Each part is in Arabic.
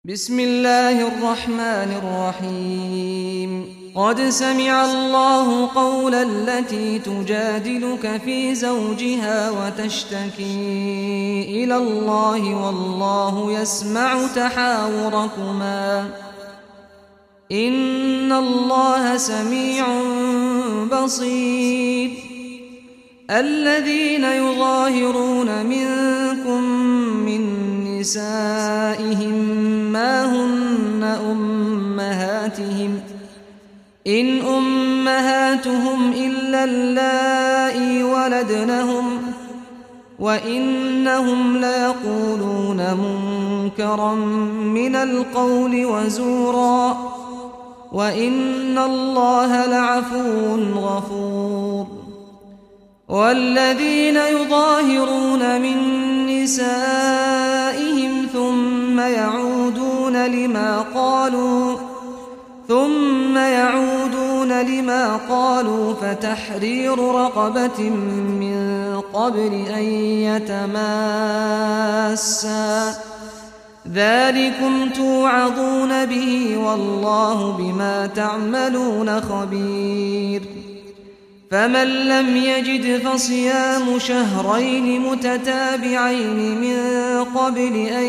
بسم الله الرحمن الرحيم قد سمع الله قول التي تجادلك في زوجها وتشتكي إلى الله والله يسمع تحاوركما إن الله سميع بصير الذين يظاهرون منكم من نسائهم ما هن أمهاتهم إن أمهاتهم إلا اللائي ولدنهم وإنهم ليقولون منكرا من القول وزورا وإن الله لعفو غفور والذين يظاهرون من نسائهم ثم يعودون لما قالوا فتحرير رقبة من قبل أن يتماسا ذلكم توعظون به والله بما تعملون خبير فمن لم يجد فصيام شهرين متتابعين من قبل أن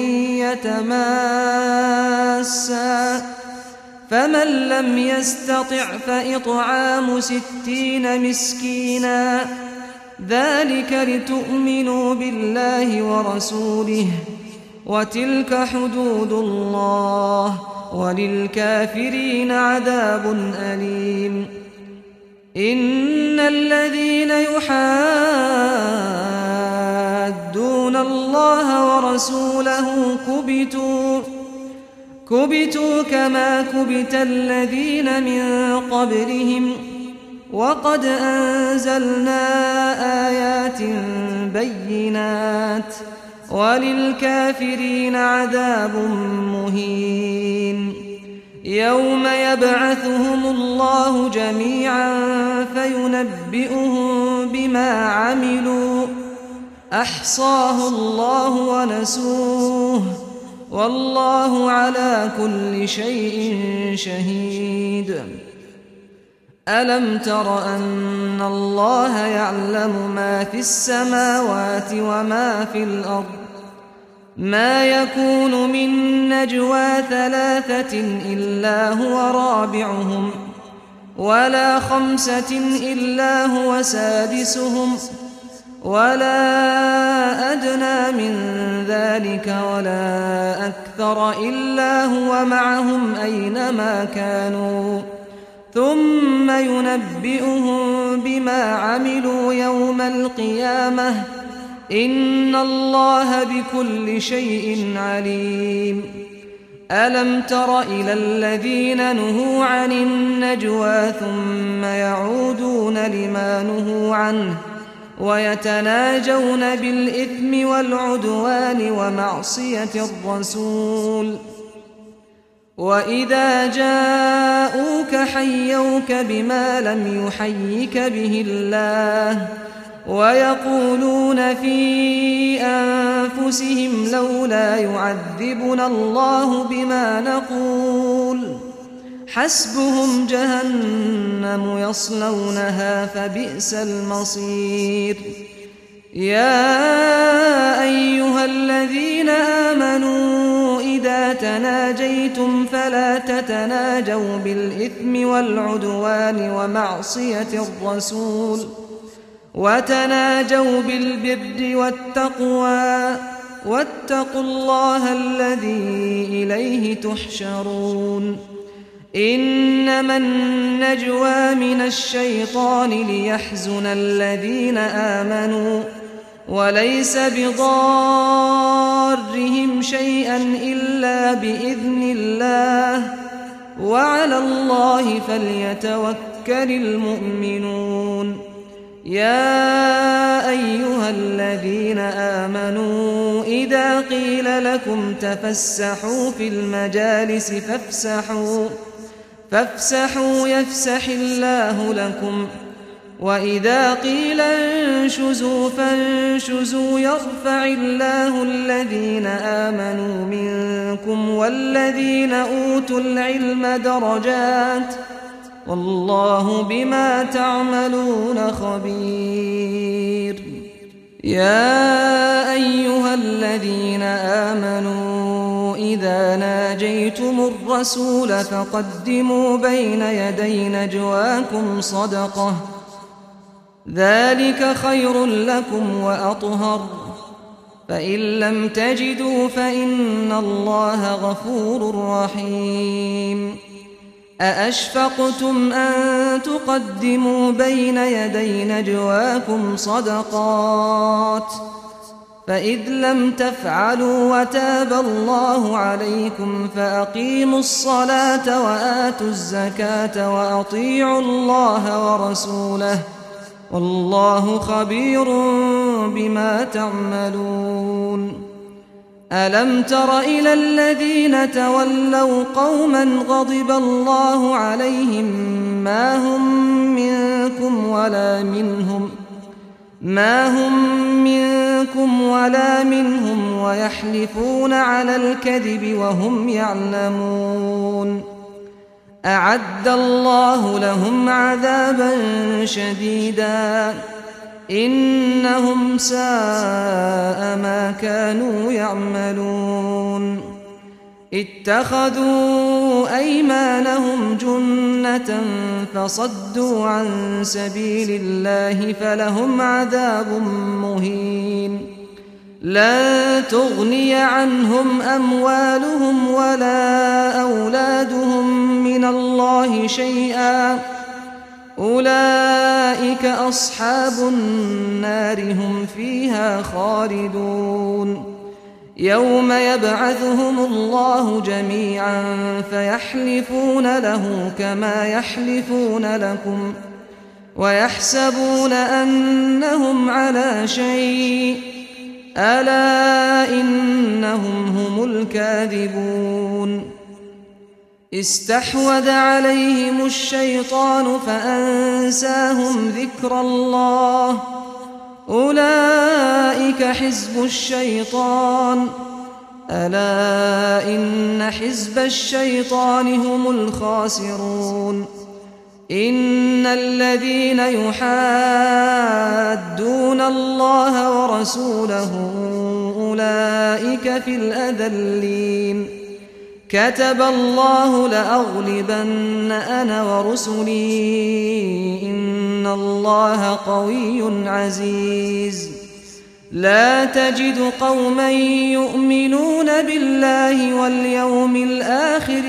يتماسا فمن لم يستطع فإطعام 60 مسكينا ذلك لتؤمنوا بالله ورسوله وتلك حدود الله وللكافرين عذاب أليم إن الذين يحادون الله ورسوله كبتوا كما كبت الذين من قبلهم وقد أنزلنا آيات بينات وللكافرين عذاب مهين يوم يبعثهم الله جميعا فينبئهم بما عملوا أحصاه الله ونسوه والله على كل شيء شهيد ألم تر أن الله يعلم ما في السماوات وما في الأرض ما يكون من نجوى 3 إلا هو رابعهم ولا 5 إلا هو سادسهم ولا أدنى من ذلك ولا أكثر إلا هو معهم أينما كانوا ثم ينبئهم بما عملوا يوم القيامة إن الله بكل شيء عليم ألم تر إلى الذين نهوا عن النجوى ثم يعودون لما نهوا عنه ويتناجون بالإثم والعدوان ومعصية الرسول وإذا جاءوك حيوك بما لم يحيك به الله ويقولون في أنفسهم لولا يعذبنا الله بما نقول حسبهم جهنم يصلونها فبئس المصير يا أيها الذين آمنوا إذا تناجيتم فلا تتناجوا بالإثم والعدوان ومعصية الرسول وتناجوا بالبر والتقوى واتقوا الله الذي إليه تحشرون إنما النجوى من الشيطان ليحزن الذين آمنوا وليس بضارهم شيئا إلا بإذن الله وعلى الله فليتوكل المؤمنون يا أيها الذين آمنوا إذا قيل لكم تفسحوا في المجالس فافسحوا يفسح الله لكم وإذا قيل انشزوا فانشزوا يرفع الله الذين آمنوا منكم والذين أوتوا العلم درجات والله بما تعملون خبير يا أيها الذين آمنوا إذا ناجيتم الرسول فقدموا بين يدي نجواكم صدقة ذلك خير لكم وأطهر فإن لم تجدوا فإن الله غفور رحيم أأشفقتم أن تقدموا بين يدي نجواكم صدقات فإذ لم تفعلوا وتاب الله عليكم فأقيموا الصلاة وآتوا الزكاة وأطيعوا الله ورسوله والله خبير بما تعملون ألم تر إلى الذين تولوا قوما غضب الله عليهم ما هم منكم ولا منهم ويحلفون على الكذب وهم يعلمون أعد الله لهم عذابا شديدا إنهم ساء ما كانوا يعملون اتخذوا أيمانهم جنة فصدوا عن سبيل الله فلهم عذاب مهين لن تغني عنهم أموالهم ولا أولادهم من الله شيئا أولئك أصحاب النار هم فيها خالدون يوم يبعثهم الله جميعا فيحلفون له كما يحلفون لكم ويحسبون أنهم على شيء ألا إنهم هم الكاذبون استحوذ عليهم الشيطان فأنساهم ذكر الله أولئك حزب الشيطان ألا إن حزب الشيطان هم الخاسرون إن الذين يحادون الله ورسوله أولئك في الأذلين كتب الله لأغلبن أنا ورسلي إن الله قوي عزيز لا تجد قوما يؤمنون بالله واليوم الآخر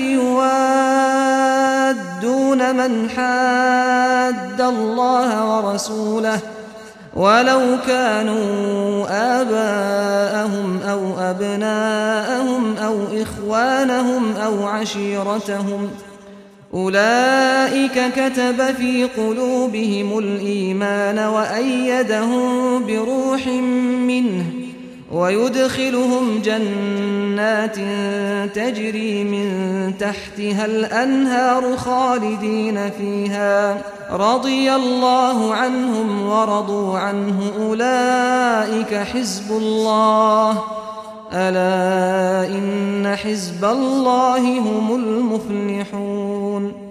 يوادون من حاد الله ورسوله ولو كانوا آباءهم أو أبناءهم أو إخوانهم أو عشيرتهم أولئك كتب في قلوبهم الإيمان وأيدهم بروح منه ويدخلهم جنات تجري من تحتها الأنهار خالدين فيها رضي الله عنهم ورضوا عنه أولئك حزب الله ألا إن حزب الله هم المفلحون